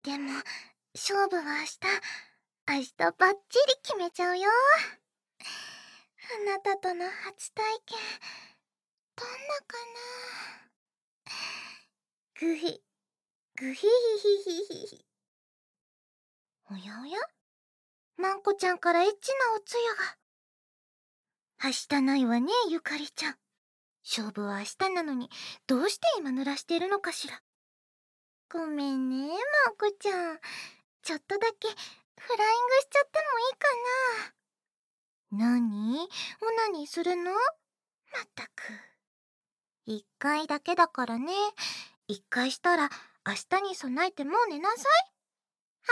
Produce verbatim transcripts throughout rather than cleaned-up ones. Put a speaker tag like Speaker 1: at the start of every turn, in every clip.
Speaker 1: でも勝負は明日明日バッチリ決めちゃうよ。あなたとの初体験どんなかな。グヒグヒヒヒヒヒ。おやおや、まんこちゃんからエッチなおつゆが。はしたないわね、ゆかりちゃん。勝負は明日なのにどうして今濡らしてるのかしら。ごめんね、まんこちゃん。ちょっとだけフライングしちゃってもいいかな。なに？オナニーするの？まったく。一回だけだからね。一回したら明日に備えてもう寝なさい。は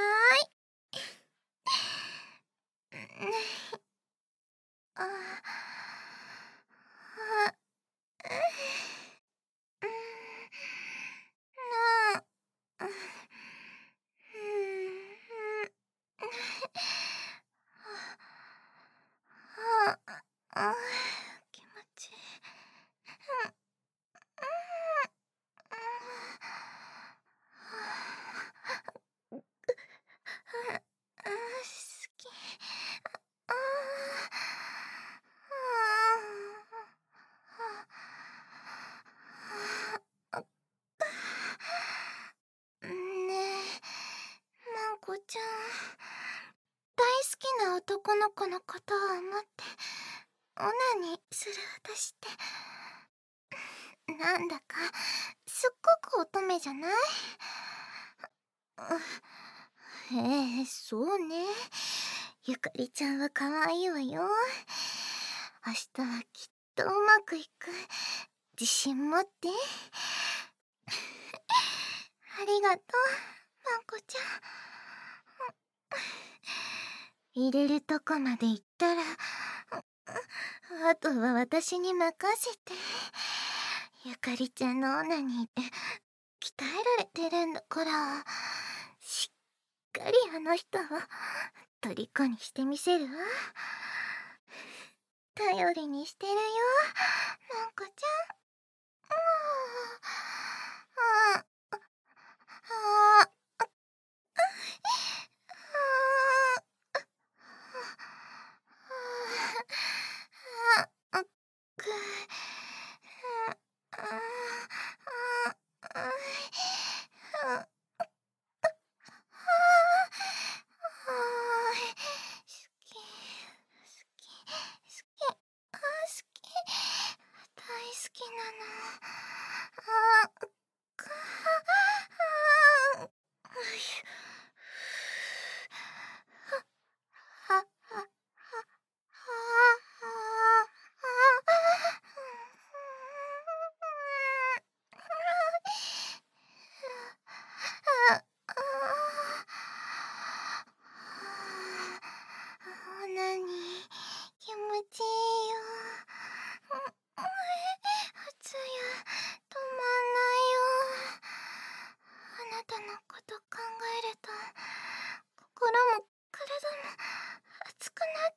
Speaker 1: ーい。ああ、うん、なあ、うん、ああ、気持ちいい。好き。ああ。ねえ、まんこちゃん、大好きな男の子のことを思ってオナニーする私ってなんだかすっごく乙女じゃない？ええ、そうね。ゆかりちゃんは可愛いわよ。明日はきっとうまくいく。自信持って。ありがとう、まんこちゃん。入れるとこまで行ったら、あとは私に任せて。ゆかりちゃんのオナニーって鍛えられてるんだから、しっかりあの人を虜にしてみせるわ。頼りにしてるよ、まんこちゃん。ああ、ああ、あく好き好き好きあ好き大好きなの。あくあはははなに気持ちいいよ。おつゆ止まんないよ。あなたのこと考えると心も体も熱くなって。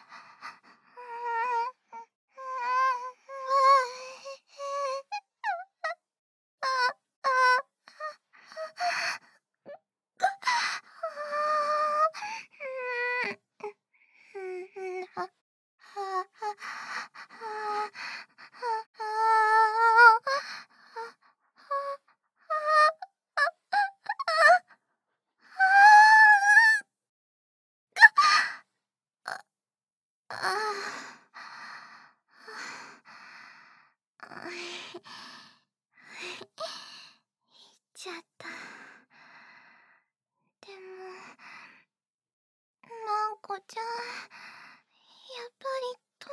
Speaker 1: ちゃった。でもまんこちゃん、やっぱり止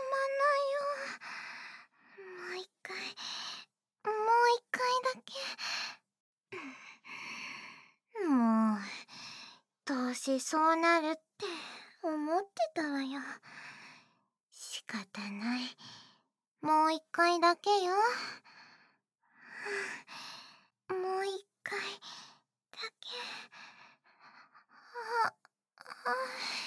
Speaker 1: まんないよ。もう一回もう一回だけ。もうどうせそうなるって思ってたわよ。仕方ない。もう一回だけよ。もう一回だけ。ああ